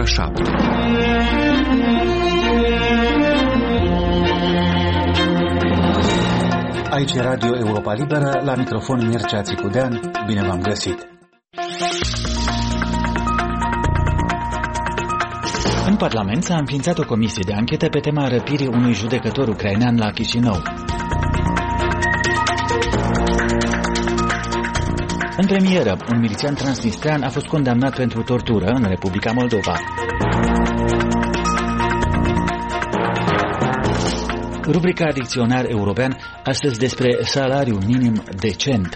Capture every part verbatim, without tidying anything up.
ora șapte. Aici Radio Europa Liberă, la microfon Mircea Țicudean, bine v-am găsit! În Parlament s-a înființat o comisie de anchetă pe tema răpirii unui judecător ucrainean la Chișinău. În premieră, un milițian transnistrean a fost condamnat pentru tortură în Republica Moldova. Rubrica Dicționar European, astăzi despre salariu minim decent.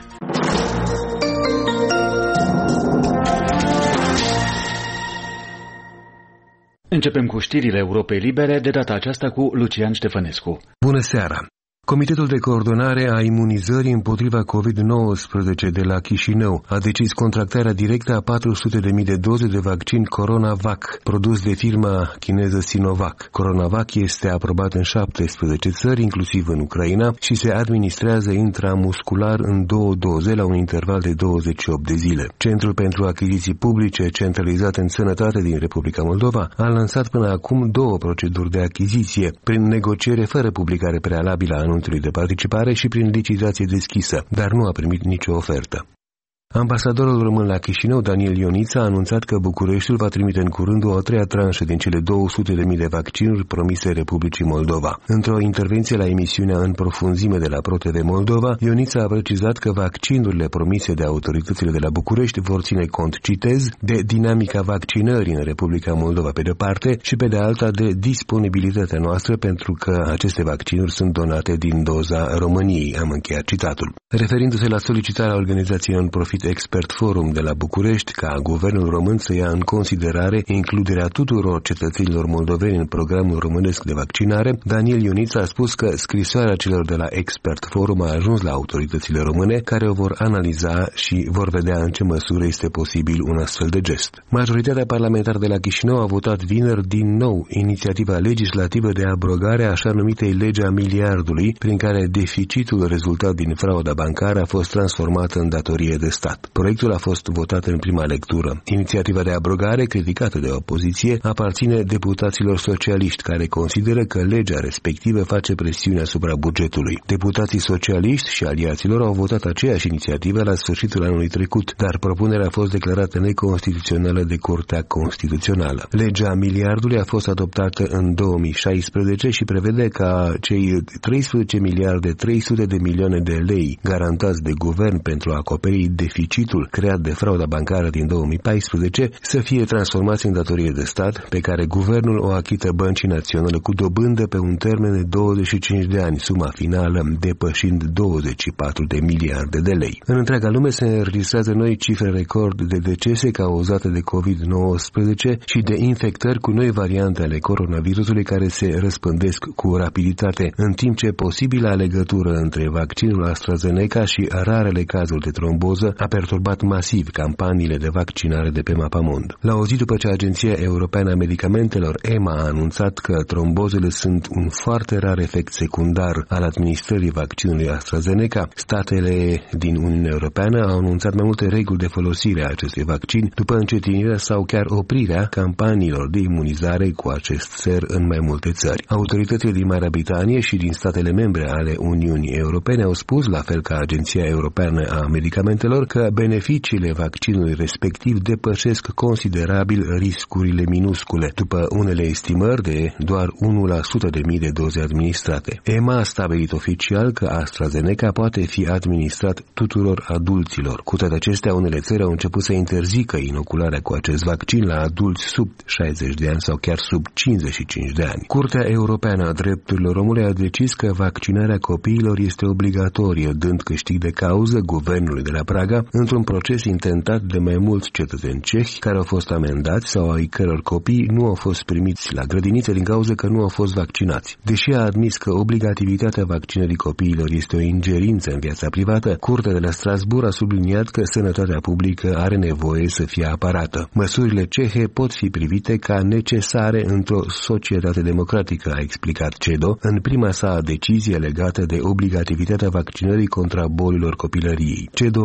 Începem cu știrile Europei Libere, de data aceasta cu Lucian Ștefănescu. Bună seara! Comitetul de coordonare a imunizării împotriva covid nouăsprezece de la Chișinău a decis contractarea directă a patru sute de mii de doze de vaccin CoronaVac, produs de firma chineză Sinovac. CoronaVac este aprobat în șaptesprezece țări, inclusiv în Ucraina, și se administrează intramuscular în două doze la un interval de douăzeci și opt de zile. Centrul pentru Achiziții Publice, centralizat în Sănătate din Republica Moldova, a lansat până acum două proceduri de achiziție, prin negociere fără publicare prealabilă a de participare și prin licitație deschisă, dar nu a primit nicio ofertă. Ambasadorul român la Chișinău, Daniel Ioniță, a anunțat că Bucureștiul va trimite în curând o a treia tranșă din cele două sute de mii de vaccinuri promise Republicii Moldova. Într-o intervenție la emisiunea În profunzime de la ProTV Moldova, Ioniță a precizat că vaccinurile promise de autoritățile de la București vor ține cont, citez, de dinamica vaccinării în Republica Moldova pe de parte și pe de alta de disponibilitatea noastră, pentru că aceste vaccinuri sunt donate din doza României, am încheiat citatul. Referindu-se la solicitarea organizației non-profit Expert Forum de la București ca guvernul român să ia în considerare includerea tuturor cetățenilor moldoveni în programul românesc de vaccinare, Daniel Ioniță a spus că scrisoarea celor de la Expert Forum a ajuns la autoritățile române, care o vor analiza și vor vedea în ce măsură este posibil un astfel de gest. Majoritatea parlamentară de la Chișinău a votat vineri din nou inițiativa legislativă de abrogare a așa numitei lege a miliardului, prin care deficitul rezultat din frauda bancară a fost transformat în datorie de stat. Proiectul a fost votat în prima lectură. Inițiativa de abrogare, criticată de opoziție, aparține deputaților socialiști, care consideră că legea respectivă face presiune asupra bugetului. Deputații socialiști și aliaților au votat aceeași inițiativă la sfârșitul anului trecut, dar propunerea a fost declarată neconstituțională de Curtea Constituțională. Legea miliardului a fost adoptată în două mii șaisprezece și prevede ca cei treisprezece miliarde trei sute de milioane de lei garantați de guvern pentru a acoperi deficitul creat de frauda bancară din două mii paisprezece să fie transformați în datorie de stat, pe care guvernul o achită Băncii Naționale cu dobândă pe un termen de douăzeci și cinci de ani, suma finală depășind douăzeci și patru de miliarde de lei. În întreaga lume se înregistrează noi cifre record de decese cauzate de covid nouăsprezece și de infectări cu noi variante ale coronavirusului care se răspândesc cu rapiditate, în timp ce posibila legătură între vaccinul AstraZeneca și rarele cazuri de tromboză a perturbat masiv campaniile de vaccinare de pe mapamond. La o zi după ce Agenția Europeană a Medicamentelor E M A a anunțat că trombozele sunt un foarte rar efect secundar al administrării vaccinului AstraZeneca, statele din Uniunea Europeană au anunțat mai multe reguli de folosire a acestui vaccin, după încetinirea sau chiar oprirea campaniilor de imunizare cu acest ser în mai multe țări. Autoritățile din Marea Britanie și din statele membre ale Uniunii Europene au spus, la fel ca Agenția Europeană a Medicamentelor, că beneficiile vaccinului respectiv depășesc considerabil riscurile minuscule, după unele estimări de doar unu la sută de mii de doze administrate. E M A a stabilit oficial că AstraZeneca poate fi administrat tuturor adulților. Cu toate acestea, unele țări au început să interzică inocularea cu acest vaccin la adulți sub șaizeci de ani sau chiar sub cincizeci și cinci de ani. Curtea Europeană a Drepturilor Omului a decis că vaccinarea copiilor este obligatorie, dând câștig de cauză guvernului de la Praga într-un proces intentat de mai mulți cetățeni cehi care au fost amendați sau ai căror copii nu au fost primiți la grădinițe din cauza că nu au fost vaccinați. Deși a admis că obligativitatea vaccinării copiilor este o ingerință în viața privată, Curtea de la Strasbourg a subliniat că sănătatea publică are nevoie să fie apărată. Măsurile cehe pot fi privite ca necesare într-o societate democratică, a explicat CEDO în prima sa decizie legată de obligativitatea vaccinării contra bolilor copilăriei. CEDO a adăugat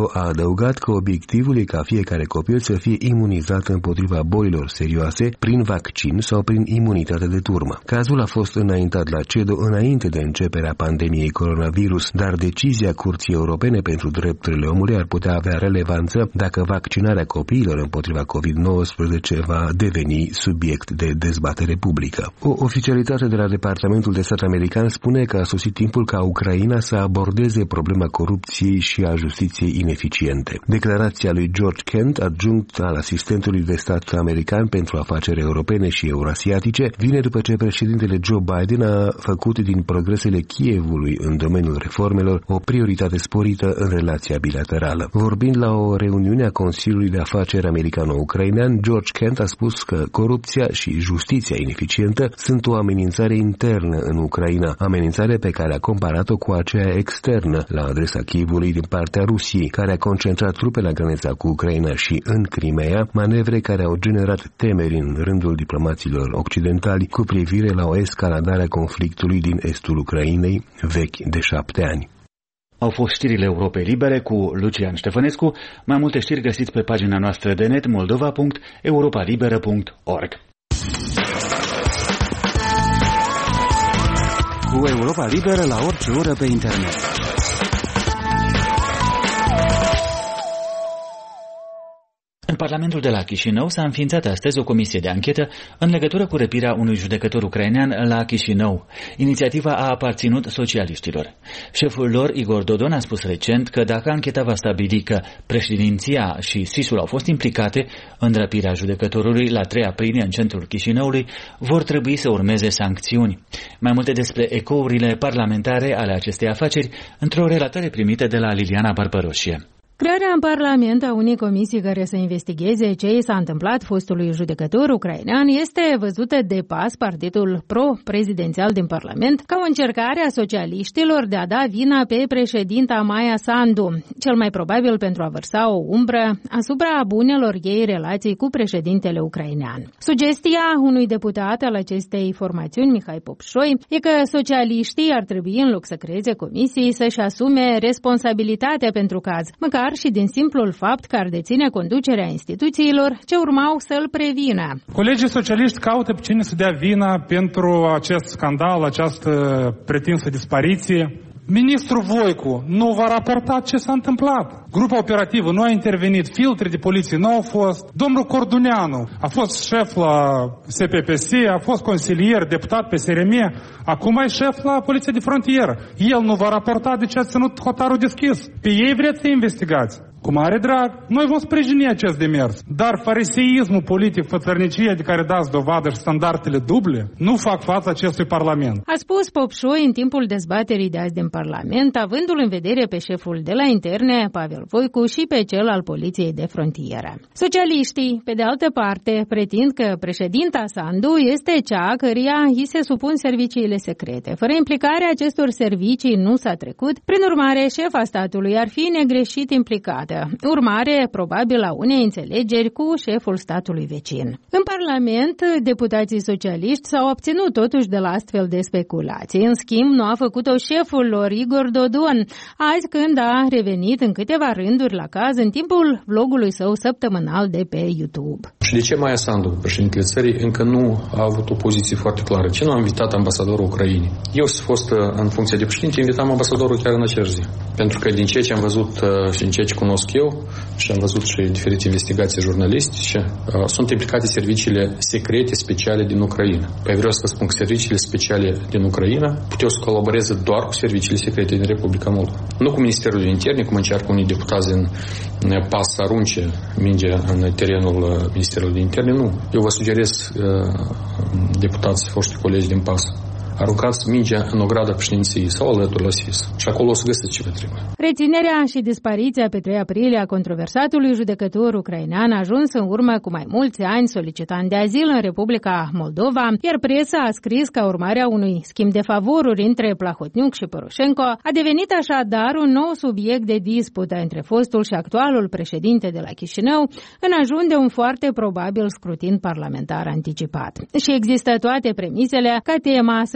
adăugat că obiectivul e ca fiecare copil să fie imunizat împotriva bolilor serioase prin vaccin sau prin imunitate de turmă. Cazul a fost înaintat la C E D O înainte de începerea pandemiei coronavirus, dar decizia Curții Europene pentru Drepturile Omului ar putea avea relevanță dacă vaccinarea copiilor împotriva covid nouăsprezece va deveni subiect de dezbatere publică. O oficialitate de la Departamentul de Stat american spune că a sosit timpul ca Ucraina să abordeze problema corupției și a justiției ineficiente. Declarația lui George Kent, adjunct al asistentului de stat american pentru afaceri europene și eurasiatice, vine după ce președintele Joe Biden a făcut din progresele Kievului în domeniul reformelor o prioritate sporită în relația bilaterală. Vorbind la o reuniune a Consiliului de Afaceri americano-ucrainean, George Kent a spus că corupția și justiția ineficientă sunt o amenințare internă în Ucraina, amenințare pe care a comparat-o cu aceea externă la adresa Kievului din partea Rusiei, care a concentrat trupe la granița cu Ucraina și în Crimea, manevre care au generat temeri în rândul diplomaților occidentali cu privire la o escaladare a conflictului din estul Ucrainei, vechi de șapte ani. Au fost știrile Europei Libere cu Lucian Ștefănescu. Mai multe știri găsiți pe pagina noastră de net moldova punct europa liberă punct org. Cu Europa Liberă la orice oră pe internet. În Parlamentul de la Chișinău s-a înființat astăzi o comisie de anchetă în legătură cu răpirea unui judecător ucrainean la Chișinău. Inițiativa a aparținut socialiștilor. Șeful lor, Igor Dodon, a spus recent că dacă ancheta va stabili că președinția și S I S-ul au fost implicate în răpirea judecătorului la trei aprilie în centrul Chișinăului, vor trebui să urmeze sancțiuni. Mai multe despre ecourile parlamentare ale acestei afaceri într-o relatare primită de la Liliana Barbaroșie. Crearea în Parlament a unei comisii care să investigheze ce i s-a întâmplat fostului judecător ucrainean este văzută de pas partidul pro-prezidențial din Parlament ca o încercare a socialiștilor de a da vina pe președinta Maia Sandu, cel mai probabil pentru a vărsa o umbră asupra bunelor ei relații cu președintele ucrainean. Sugestia unui deputat al acestei formațiuni, Mihai Popșoi, e că socialiștii ar trebui, în loc să creeze comisii, să-și asume responsabilitatea pentru caz, măcar și din simplul fapt că ar deține conducerea instituțiilor ce urmau să-l prevină. Colegii socialiști caută pe cine să dea vina pentru acest scandal, această pretinsă dispariție. Ministrul Voicu nu va raporta ce s-a întâmplat. Grupa operativă nu a intervenit, filtre de poliție nu au fost. Domnul Corduneanu a fost șef la S P P S, a fost consilier, deputat pe S R M, acum e șef la Poliția de Frontieră. El nu va raporta de ce a ținut hotarul deschis. Pe ei vreți să investigați. Cu mare drag, noi vom sprijini acest demers. Dar fariseismul politic, fățărnicia de care dați dovadă și standardele duble, nu fac față acestui Parlament. A spus Popșoi în timpul dezbaterii de azi din Parlament, avându-l în vedere pe șeful de la interne, Pavel Voicu, și pe cel al Poliției de Frontieră. Socialiștii, pe de altă parte, pretind că președinta Sandu este cea căreia îi se supun serviciile secrete. Fără implicarea acestor servicii nu s-a trecut, prin urmare, șefa statului ar fi negreșit implicată. Urmare, probabil, a unei înțelegeri cu șeful statului vecin. În Parlament, deputații socialiști s-au obținut totuși de la astfel de speculații. În schimb, nu a făcut-o șeful lor, Igor Dodon, azi când a revenit în câteva rânduri la caz în timpul vlogului său săptămânal de pe YouTube. Și de ce Maia Sandu, președintele țării, încă nu a avut o poziție foarte clară? Ce nu a invitat ambasadorul Ucrainei? Eu, să fost în funcție de președinte, invitam ambasadorul chiar în acea zi. Pentru că din ceea ce am văzut și din ceea ce cunosc eu și am văzut și diferite investigații jurnalistice, uh, sunt implicate serviciile secrete speciale din Ucraina. Păi vreau să vă spun că serviciile speciale din Ucraina puteau să colaboreze doar cu serviciile secrete din Republica Moldova. Nu cu Ministerul de Interne, cum încearcă unii deputați în pas să arunce mingea în terenul Ministerului de Interne. Nu. Eu vă sugerez, uh, deputați, foști colegi din pas, aruncați mingea în ograda președinției sau alături la S I S. Și acolo o să găsiți ce vă trebuie. Reținerea și dispariția pe trei aprilie a controversatului judecător ucrainean a ajuns în urmă cu mai mulți ani solicitant de azil în Republica Moldova, iar presa a scris ca urmare a unui schimb de favoruri între Plahotniuc și Poroșenko a devenit așadar un nou subiect de dispută între fostul și actualul președinte de la Chișinău în ajun de un foarte probabil scrutin parlamentar anticipat. Și există toate premisele ca tema să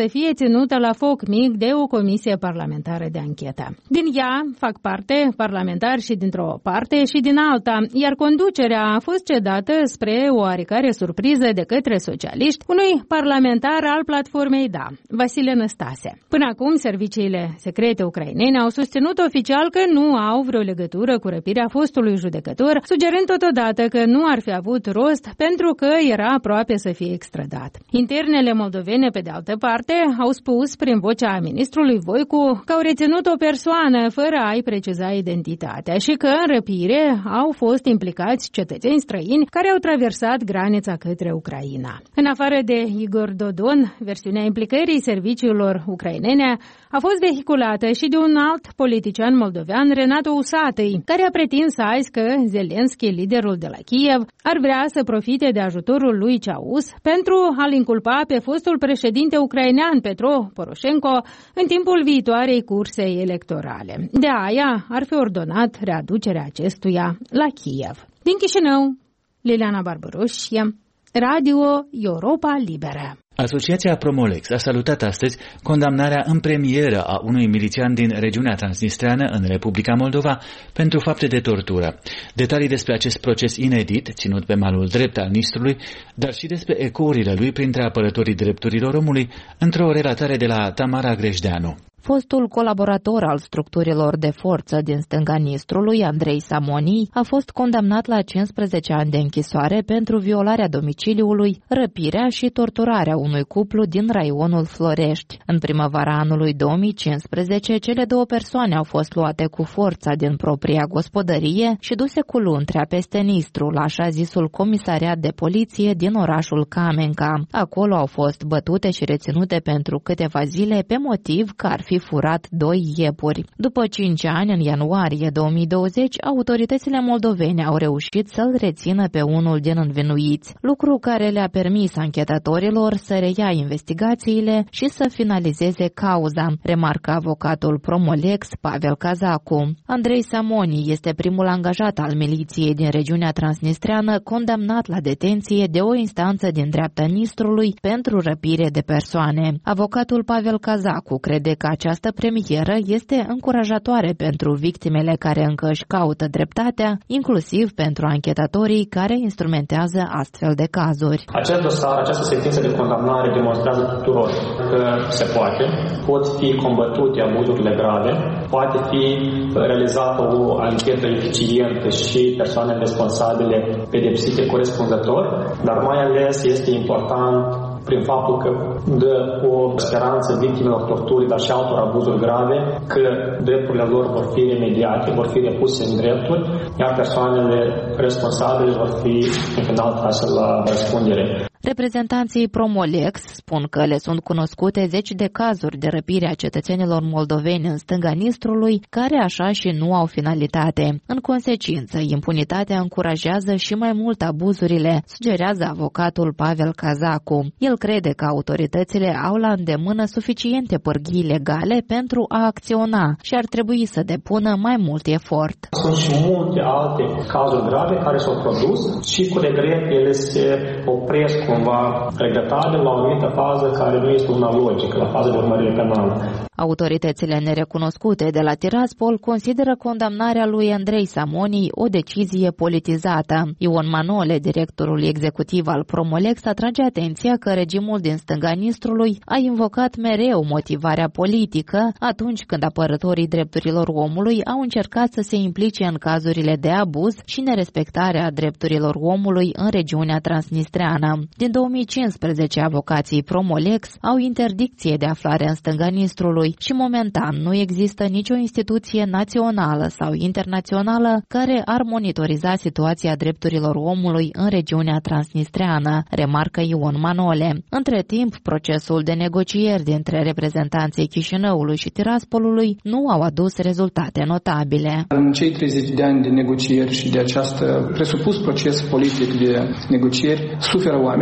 fie ținută la foc mic de o comisie parlamentară de anchetă. Din ea fac parte parlamentari și dintr-o parte și din alta, iar conducerea a fost cedată spre o oarecare surpriză de către socialiști unui parlamentar al platformei Da, Vasile Năstase. Până acum, serviciile secrete ucrainene au susținut oficial că nu au vreo legătură cu răpirea fostului judecător, sugerând totodată că nu ar fi avut rost pentru că era aproape să fie extradat. Internele moldovene, pe de altă parte, au spus prin vocea ministrului Voicu că au reținut o persoană fără a-i preciza identitatea și că în răpire au fost implicați cetățeni străini care au traversat granița către Ucraina. În afară de Igor Dodon, versiunea implicării serviciilor ucrainene a fost vehiculată și de un alt politician moldovean, Renato Usatăi, care a pretins azi că Zelenski, liderul de la Kiev, ar vrea să profite de ajutorul lui Ceaus pentru a-l inculpa pe fostul președinte ucrainean Petro Poroșenko în timpul viitoarei curse electorale. De aia ar fi ordonat readucerea acestuia la Kiev. Din Chișinău, Liliana Barbaroșie, Radio Europa Liberă. Asociația Promolex a salutat astăzi condamnarea în premieră a unui milițian din regiunea transnistreană în Republica Moldova pentru fapte de tortură. Detalii despre acest proces inedit, ținut pe malul drept al Nistrului, dar și despre ecourile lui printre apărătorii drepturilor omului, într-o relatare de la Tamara Grejdeanu. Fostul colaborator al structurilor de forță din stânga Nistrului, Andrei Samoni, a fost condamnat la cincisprezece ani de închisoare pentru violarea domiciliului, răpirea și torturarea unui cuplu din raionul Florești. În primăvara anului două mii cincisprezece, cele două persoane au fost luate cu forța din propria gospodărie și duse cu luntrea peste Nistru, la așa zisul comisariat de poliție din orașul Kamenka. Acolo au fost bătute și reținute pentru câteva zile pe motiv că ar fi furat doi iepuri. După cinci ani, în ianuarie două mii douăzeci, autoritățile moldovene au reușit să-l rețină pe unul din învinuiți, lucru care le-a permis anchetatorilor să reia investigațiile și să finalizeze cauza, remarcă avocatul Promolex Pavel Cazacu. Andrei Samoni este primul angajat al miliției din regiunea transnistreană condamnat la detenție de o instanță din dreapta Nistrului pentru răpire de persoane. Avocatul Pavel Cazacu crede că această premieră este încurajatoare pentru victimele care încă își caută dreptatea, inclusiv pentru anchetatorii care instrumentează astfel de cazuri. Acest dosar, această sentință de condamnare demonstrează tuturor că se poate, pot fi combătute abuzurile grave, poate fi realizată o anchetă eficientă și persoanele responsabile pedepsite corespunzător, dar mai ales este important prin faptul că dă o speranță victimelor torturii, dar și altor abuzuri grave, că drepturile lor vor fi remediate, vor fi repuse în drepturi, iar persoanele responsabile vor fi în final trase la răspundere. Reprezentanții Promolex spun că le sunt cunoscute zeci de cazuri de răpire a cetățenilor moldoveni în stânga Nistrului, care așa și nu au finalitate. În consecință, impunitatea încurajează și mai mult abuzurile, sugerează avocatul Pavel Cazacu. El crede că autoritățile au la îndemână suficiente pârghii legale pentru a acționa și ar trebui să depună mai mult efort. Sunt și multe alte cazuri grave care s-au produs și cu regret ele se opresc cumva regretabil la o anumită fază care nu este una logică, la faza de urmărire penală. Autoritățile nerecunoscute de la Tiraspol consideră condamnarea lui Andrei Samoni o decizie politizată. Ion Manole, directorul executiv al Promolex, atrage atenția că regimul din stânga Nistrului a invocat mereu motivarea politică atunci când apărătorii drepturilor omului au încercat să se implice în cazurile de abuz și nerespectarea drepturilor omului în regiunea transnistreană. Din două mii cincisprezece, avocații Promolex au interdicție de aflare în stânga Nistrului și momentan nu există nicio instituție națională sau internațională care ar monitoriza situația drepturilor omului în regiunea transnistreană, remarcă Ion Manole. Între timp, procesul de negocieri dintre reprezentanții Chișinăului și Tiraspolului nu au adus rezultate notabile. În cei treizeci de ani de negocieri și de acest presupus proces politic de negocieri suferă oameni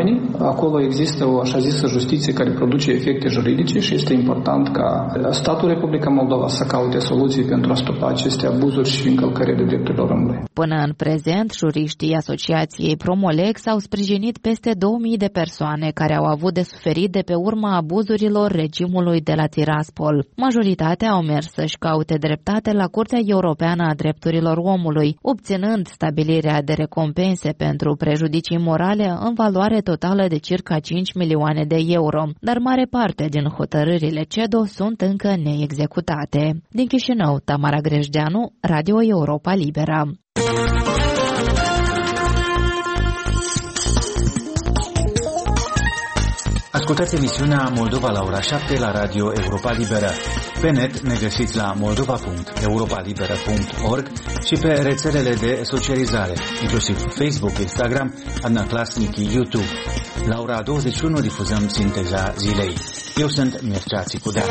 oamenii. Acolo există o așa zisă justiție care produce efecte juridice și este important ca statul Republica Moldova să caute soluții pentru a stopa aceste abuzuri și încălcări de drepturilor omului. Până în prezent, juriștii Asociației Promolex au sprijinit peste două mii de persoane care au avut de suferit de pe urma abuzurilor regimului de la Tiraspol. Majoritatea au mers să-și caute dreptate la Curtea Europeană a Drepturilor Omului, obținând stabilirea de recompense pentru prejudicii morale în valoare totală de circa cinci milioane de euro, dar mare parte din hotărârile C E D O sunt încă neexecutate. Din Chișinău, Tamara Grejdeanu, Radio Europa Liberă. Ascultați emisiunea Moldova la ora șapte la Radio Europa Liberă. Pe net ne găsiți la moldova punct europa liberă punct org și pe rețelele de socializare, inclusiv Facebook, Instagram, Adnaclasnic, YouTube. La ora douăzeci și unu difuzăm Sinteza zilei. Eu sunt Mircea Țicudean.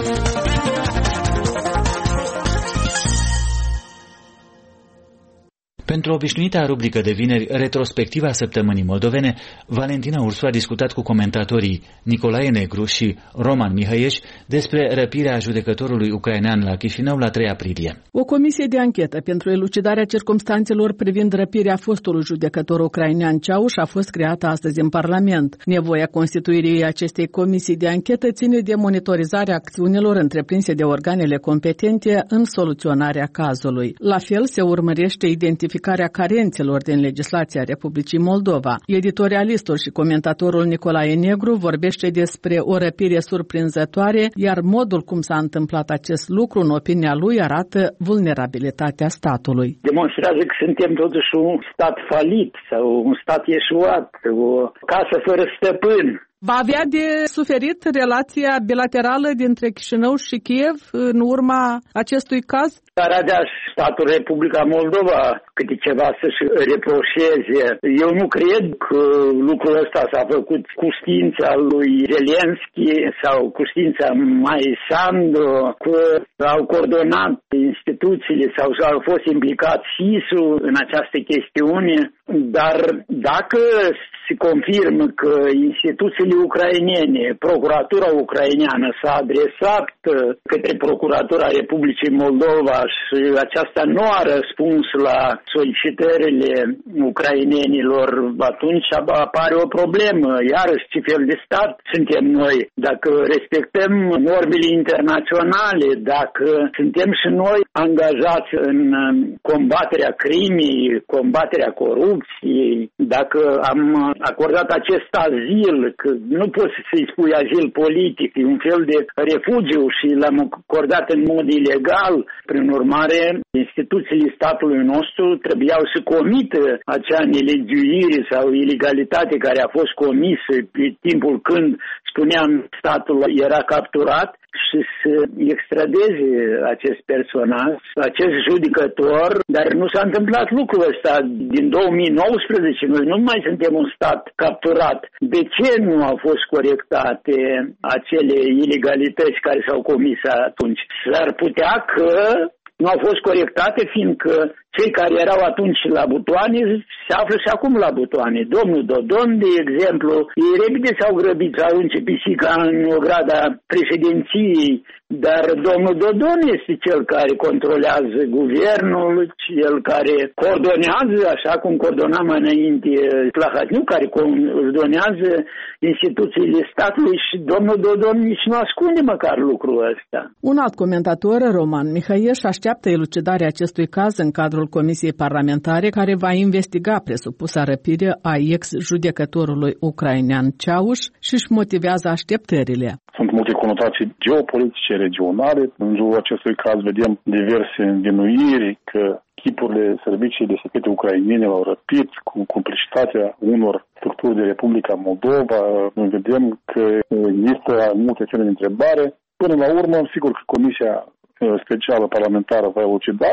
Pentru obișnuita rubrică de vineri, retrospectiva săptămânii moldovene, Valentina Ursu a discutat cu comentatorii Nicolae Negru și Roman Mihăieș despre răpirea judecătorului ucrainean la Chișinău la trei aprilie. O comisie de anchetă pentru elucidarea circumstanțelor privind răpirea fostului judecător ucrainean Ceauș a fost creată astăzi în Parlament. Nevoia constituirii acestei comisii de anchetă ține de monitorizarea acțiunilor întreprinse de organele competente în soluționarea cazului. La fel se urmărește identificarea carențelor din legislația Republicii Moldova. Editorialistul și comentatorul Nicolae Negru vorbește despre o răpire surprinzătoare, iar modul cum s-a întâmplat acest lucru, în opinia lui, arată vulnerabilitatea statului. Demonstrează că suntem totuși un stat falit sau un stat eșuat, o casă fără stăpân. Va avea de suferit relația bilaterală dintre Chișinău și Kiev în urma acestui caz? Ar avea statul Republica Moldova câte ceva să-și reproșeze. Eu nu cred că lucrul ăsta s-a făcut cu știința lui Zelenski sau cu știința Mai Sandu, că au coordonat instituțiile sau au fost implicat S I S-ul în această chestiune, dar dacă se confirmă că instituțiile ucrainene, procuratura ucraineană s-a adresat către procuratura Republicii Moldova și aceasta nu a răspuns la solicitările ucrainenilor, atunci apare o problemă. Iarăși, ce fel de stat suntem noi? Dacă respectăm normele internaționale, dacă suntem și noi angajați în combaterea crimei, combaterea corupției, dacă am acordat acest azil, că nu poți să-i spui azil politic, e un fel de refugiu și l-am acordat în mod ilegal, prin urmare, instituțiile statului nostru trebuiau să comită acea nelegiuire sau ilegalitate care a fost comisă pe timpul când, spuneam, statul era capturat și să extradeze acest personaj, acest judecător, dar nu s-a întâmplat lucrul ăsta. Din două mii nouăsprezece noi nu mai suntem un stat capturat. De ce nu au fost corectate acele ilegalități care s-au comis atunci? S-ar putea că nu au fost corectate, fiindcă cei care erau atunci la butoane se află și acum la butoane. Domnul Dodon, de exemplu, ei repede s-au grăbit să arunce pisica în ograda președinției, dar domnul Dodon este cel care controlează guvernul, cel care coordonează, așa cum coordona mai înainte Plahatniu, care coordonează instituțiile statului și domnul Dodon nici nu ascunde măcar lucrul ăsta. Un alt comentator, Roman Mihăieș, așteaptă elucidarea acestui caz în cadrul Comisiei Parlamentare care va investiga presupusa răpire a ex-judecătorului ucrainean Ceauș și își motivează așteptările. Sunt multe conotații geopolitice, regionale. În jurul acestui caz vedem diverse învinuiri că chipurile servicii de secrete ucrainene l-au răpit cu complicitatea unor structuri de Republica Moldova. Vedem că există multe semne de întrebare. Până la urmă, sigur că Comisia specială parlamentară va elucida.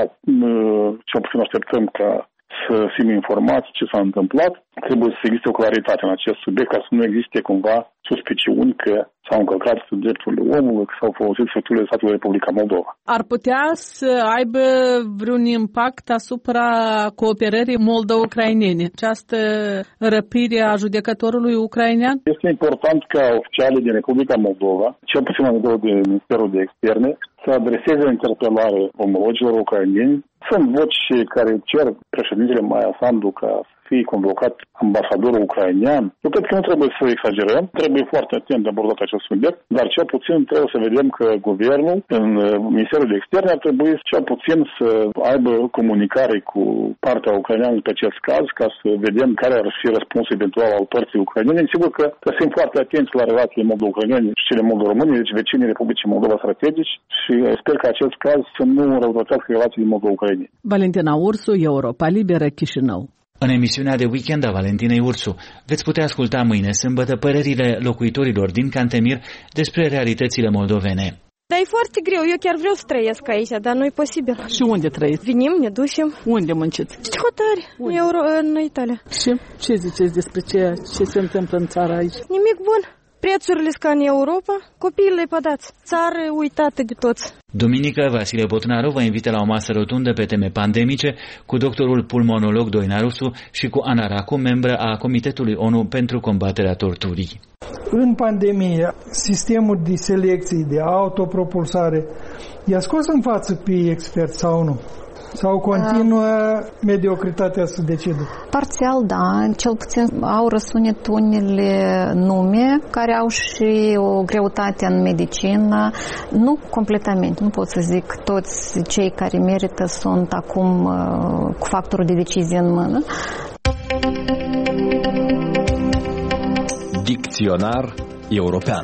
Cel puțin așteptăm ca să fim informați ce s-a întâmplat. Trebuie să existe o claritate în acest subiect ca să nu existe cumva suspiciuni că s-au încălcat drepturile omului, că s-au folosit făturile statului Republica Moldova. Ar putea să aibă vreun impact asupra cooperării moldo-ucrainene, această răpire a judecătorului ucrainean? Este important ca oficialii din Republica Moldova, cel puțin la nivelul de Ministerul de Externe, să adreseze o interpelare omologilor ucraineni. Sunt voci care cer președintele Maia Sandu ca fie convocat ambasadorul ucrainean. Eu cred că nu trebuie să exagerăm, trebuie foarte atent de abordat acest subiect, dar cel puțin trebuie să vedem că guvernul, în Ministerul de Externe, ar trebui cel puțin să aibă comunicare cu partea ucraineană pe acest caz, ca să vedem care ar fi răspunsul eventual al părții ucrainene. Sigur că sunt foarte atenți la relațiile moldo-ucrainene și cele moldo-române, deci vecinii Republicii Moldova strategici, și sper că acest caz să nu răutățească relațiile moldo-ucrainene. Valentina Ursu, Europa Liberă, Chișinău. În emisiunea de weekend a Valentinei Ursu veți putea asculta mâine sâmbătă părerile locuitorilor din Cantemir despre realitățile moldovene. Dar e foarte greu, eu chiar vreau să trăiesc aici, dar nu e posibil. Și unde trăiți? Venim, ne ducem. Unde munciți? Și hotări, în, Euro, în Italia. Și ce ziceți despre ce, ce se întâmplă în țara aici? Nimic bun. Prețurile sunt ca în Europa, copiii le pădați. Țară uitată de toți. Duminică, Vasile Botnaru vă invită la o masă rotundă pe teme pandemice cu doctorul pulmonolog Doina Rusu și cu Ana Racu, membră a Comitetului O N U pentru combaterea torturii. În pandemie, sistemul de selecție, de autopropulsare, i-a scos în față pe experți sau nu? Sau continuă mediocritatea să decidă? Parțial, da. Cel puțin au răsunit unele nume care au și o greutate în medicină. Nu completamente. Nu pot să zic toți cei care merită sunt acum uh, cu factorul de decizie în mână. Dicționar european.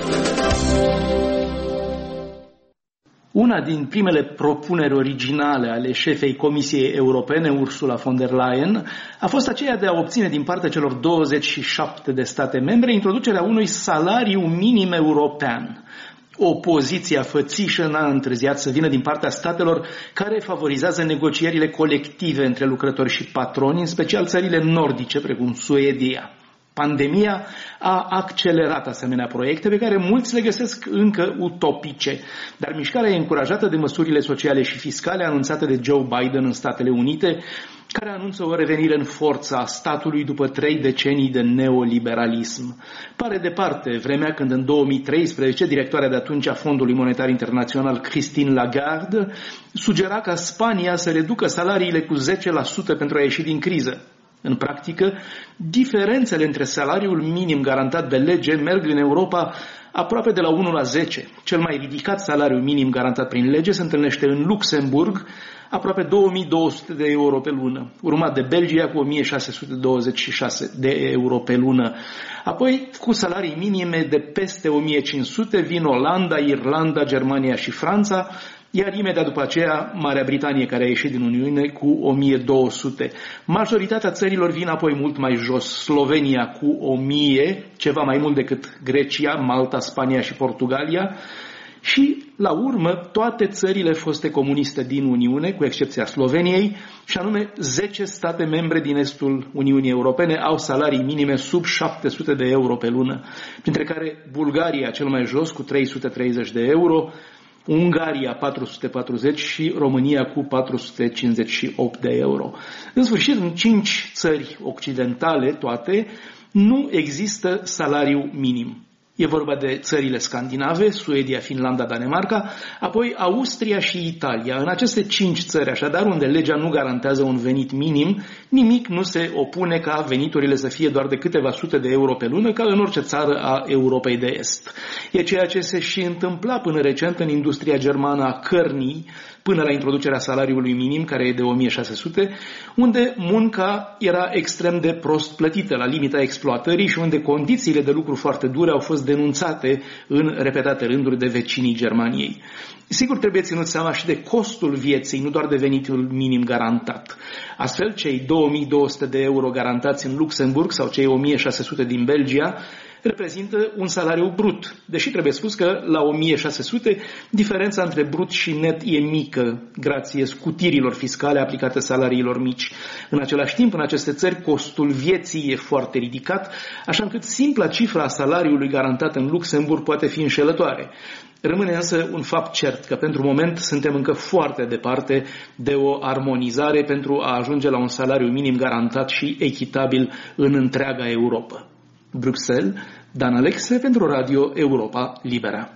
Una din primele propuneri originale ale șefei Comisiei Europene, Ursula von der Leyen, a fost aceea de a obține din partea celor douăzeci și șapte de state membre introducerea unui salariu minim european. Opoziția fățișă n-a întârziat să vină din partea statelor care favorizează negocierile colective între lucrători și patroni, în special țările nordice, precum Suedia. Pandemia a accelerat asemenea proiecte pe care mulți le găsesc încă utopice, dar mișcarea e încurajată de măsurile sociale și fiscale anunțate de Joe Biden în Statele Unite, care anunță o revenire în forță a statului după trei decenii de neoliberalism. Pare departe vremea când în două mii treisprezece directoarea de atunci a Fondului Monetar Internațional, Christine Lagarde, sugera ca Spania să reducă salariile cu zece la sută pentru a ieși din criză. În practică, diferențele între salariul minim garantat de lege merg în Europa aproape de la unu la zece. Cel mai ridicat salariu minim garantat prin lege se întâlnește în Luxemburg, aproape două mii două sute de euro pe lună, urmat de Belgia cu o mie șase sute douăzeci și șase de euro pe lună. Apoi, cu salarii minime de peste o mie cinci sute vin Olanda, Irlanda, Germania și Franța, iar imediat după aceea Marea Britanie, care a ieșit din Uniune, cu o mie două sute. Majoritatea țărilor vin apoi mult mai jos. Slovenia cu o mie, ceva mai mult decât Grecia, Malta, Spania și Portugalia. Și, la urmă, toate țările foste comuniste din Uniune, cu excepția Sloveniei, și anume zece state membre din estul Uniunii Europene au salarii minime sub șapte sute de euro pe lună, printre care Bulgaria cel mai jos cu trei sute treizeci de euro, Ungaria patru sute patruzeci și România cu patru sute cincizeci și opt de euro. În sfârșit, în cinci țări occidentale, toate, nu există salariu minim. E vorba de țările scandinave, Suedia, Finlanda, Danemarca, apoi Austria și Italia. În aceste cinci țări, așadar, unde legea nu garantează un venit minim, nimic nu se opune ca veniturile să fie doar de câteva sute de euro pe lună, ca în orice țară a Europei de Est. E ceea ce se și întâmpla până recent în industria germană a cărnii, până la introducerea salariului minim, care e de o mie șase sute, unde munca era extrem de prost plătită, la limita exploatării și unde condițiile de lucru foarte dure au fost denunțate în repetate rânduri de vecinii Germaniei. Sigur, trebuie ținut seama și de costul vieții, nu doar de venitul minim garantat. Astfel, cei două mii două sute de euro garantați în Luxemburg sau cei o mie șase sute din Belgia reprezintă un salariu brut. Deși trebuie spus că la o mie șase sute diferența între brut și net e mică, grație scutirilor fiscale aplicate salariilor mici. În același timp, în aceste țări, costul vieții e foarte ridicat, așa încât simpla cifra a salariului garantat în Luxemburg poate fi înșelătoare. Rămâne însă un fapt cert că pentru moment suntem încă foarte departe de o armonizare pentru a ajunge la un salariu minim garantat și echitabil în întreaga Europa. Bruxelles, Dan Alexe pentru Radio Europa Liberă.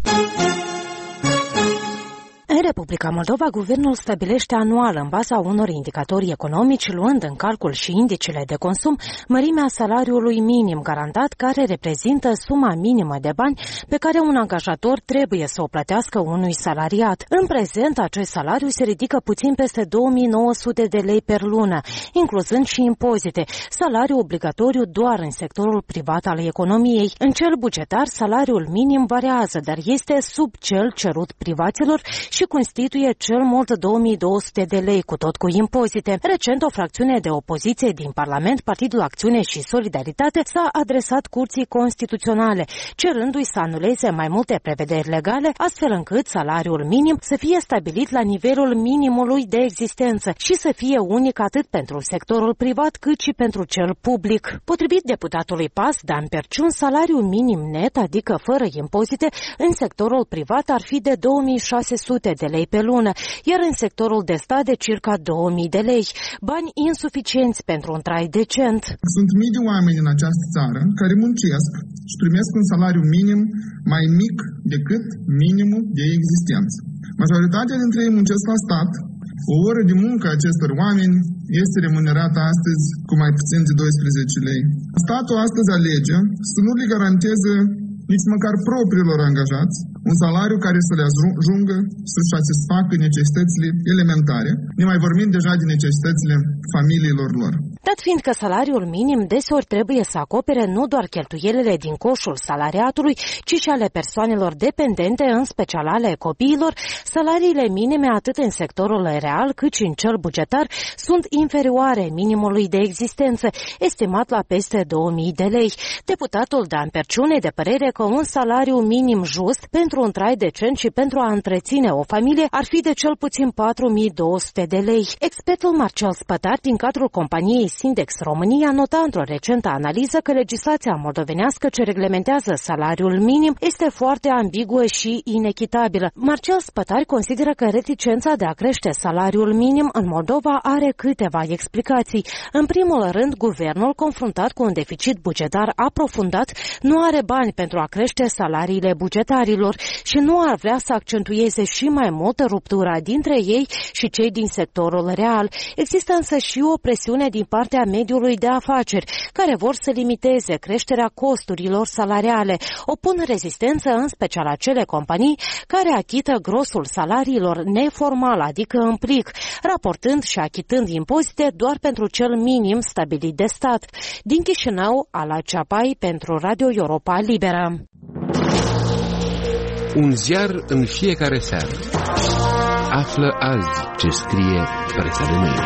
În Republica Moldova, guvernul stabilește anual, în baza unor indicatori economici, luând în calcul și indicele de consum, mărimea salariului minim garantat, care reprezintă suma minimă de bani pe care un angajator trebuie să o plătească unui salariat. În prezent, acest salariu se ridică puțin peste două mii nouă sute de lei per lună, incluzând și impozite, salariu obligatoriu doar în sectorul privat al economiei. În cel bugetar, salariul minim variază, dar este sub cel cerut privaților și constituie cel mult două mii două sute de lei, cu tot cu impozite. Recent, o fracțiune de opoziție din Parlament, Partidul Acțiune și Solidaritate, s-a adresat Curții Constituționale, cerându-i să anuleze mai multe prevederi legale, astfel încât salariul minim să fie stabilit la nivelul minimului de existență și să fie unic atât pentru sectorul privat cât și pentru cel public. Potrivit deputatului P A S, Dan Perciun, salariul minim net, adică fără impozite, în sectorul privat ar fi de două mii șase sute de lei pe lună, iar în sectorul de stat de circa două mii de lei, bani insuficienți pentru un trai decent. Sunt mii de oameni în această țară care muncesc și primesc un salariu minim mai mic decât minimul de existență. Majoritatea dintre ei muncesc la stat. O oră de muncă a acestor oameni este remunerată astăzi cu mai puțin de doisprezece lei. Statul astăzi alege să nu le garanteze nici măcar propriilor angajați un salariu care să le ajungă să-și satisfacă necesitățile elementare, nemai vorbind deja de necesitățile familiilor lor. Dat fiind că salariul minim deseori trebuie să acopere nu doar cheltuielile din coșul salariatului, ci și ale persoanelor dependente, în special ale copiilor, salariile minime atât în sectorul real cât și în cel bugetar sunt inferioare minimului de existență, estimat la peste două mii de lei. Deputatul Dan Perciun e de părere că un salariu minim just pentru un trai decent și pentru a întreține o familie ar fi de cel puțin patru mii două sute de lei. Expertul Marcel Spătar, din cadrul companiei Sindex România, nota într-o recentă analiză că legislația moldovenească ce reglementează salariul minim este foarte ambiguă și inechitabilă. Marcel Spătar consideră că reticența de a crește salariul minim în Moldova are câteva explicații. În primul rând, guvernul, confruntat cu un deficit bugetar aprofundat, nu are bani pentru a crește salariile bugetarilor și nu ar vrea să accentueze și mai mult ruptura dintre ei și cei din sectorul real. Există însă și o presiune din partea mediului de afaceri, care vor să limiteze creșterea costurilor salariale. Opun rezistență în special acele companii care achită grosul salariilor neformal, adică în plic, raportând și achitând impozite doar pentru cel minim stabilit de stat. Din Chișinău, Ala Ceapai pentru Radio Europa Liberă. Un ziar în fiecare seară. Află azi ce scrie presa de mâine.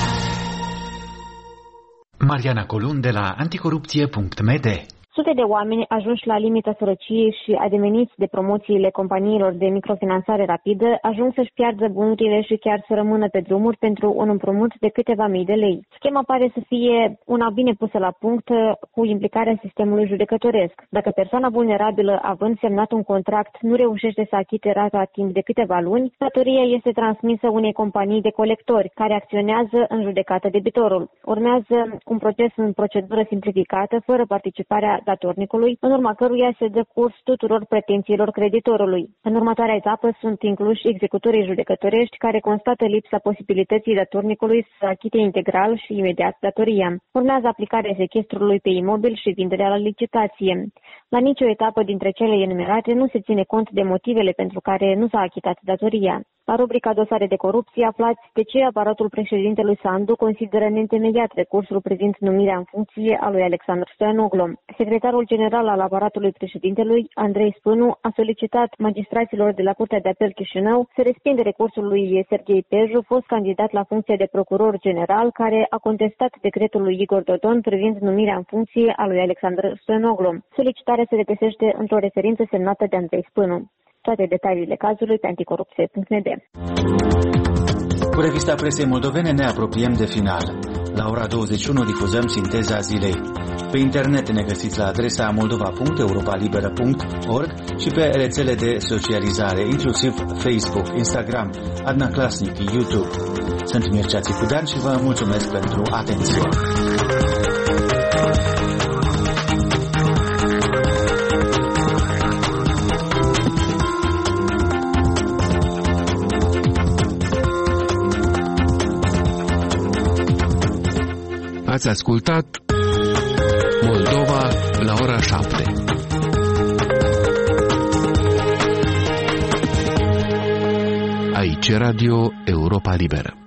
Mariana Colun de la anticorupție punct m d. Sute de oameni ajunși la limita sărăciei și ademeniți de promoțiile companiilor de microfinanțare rapidă ajung să-și piardă bunurile și chiar să rămână pe drumuri pentru un împrumut de câteva mii de lei. Schema pare să fie una bine pusă la punct cu implicarea sistemului judecătoresc. Dacă persoana vulnerabilă, având semnat un contract, nu reușește să achite rata timp de câteva luni, datoria este transmisă unei companii de colectori, care acționează în judecată debitorul. Urmează un proces în procedură simplificată, fără participarea datornicului, în urma căruia se dă curs tuturor pretențiilor creditorului. În următoarea etapă sunt incluși executorii judecătorești care constată lipsa posibilității datornicului să achite integral și imediat datoria. Urmează aplicarea sechestrului pe imobil și vinderea la licitație. La nicio etapă dintre cele enumerate nu se ține cont de motivele pentru care nu s-a achitat datoria. La rubrica dosare de corupție aflați de ce aparatul președintelui Sandu consideră neîntemeiat recursul privind numirea în funcție a lui Alexandru Stoianoglu. Secretarul general al aparatului președintelui, Andrei Spânu, a solicitat magistraților de la Curtea de Apel Chișinău să respingă recursul lui Serghei Peju, fost candidat la funcție de procuror general, care a contestat decretul lui Igor Dodon privind numirea în funcție a lui Alexandru Stoianoglu. Solicitarea se regăsește într-o referință semnată de Andrei Spânu. Toate detaliile cazului pe anticorupție punct n d. Cu revista presei moldovene ne apropiem de final. La ora douăzeci și unu difuzăm sinteza zilei. Pe internet ne găsiți la adresa moldova punct europalibera punct org și pe rețele de socializare, inclusiv Facebook, Instagram, Adna Klasnic, YouTube. Sunt Mircea Țicudan și vă mulțumesc pentru atenție. Ați ascultat Moldova la ora șapte. Aici Radio Europa Liberă.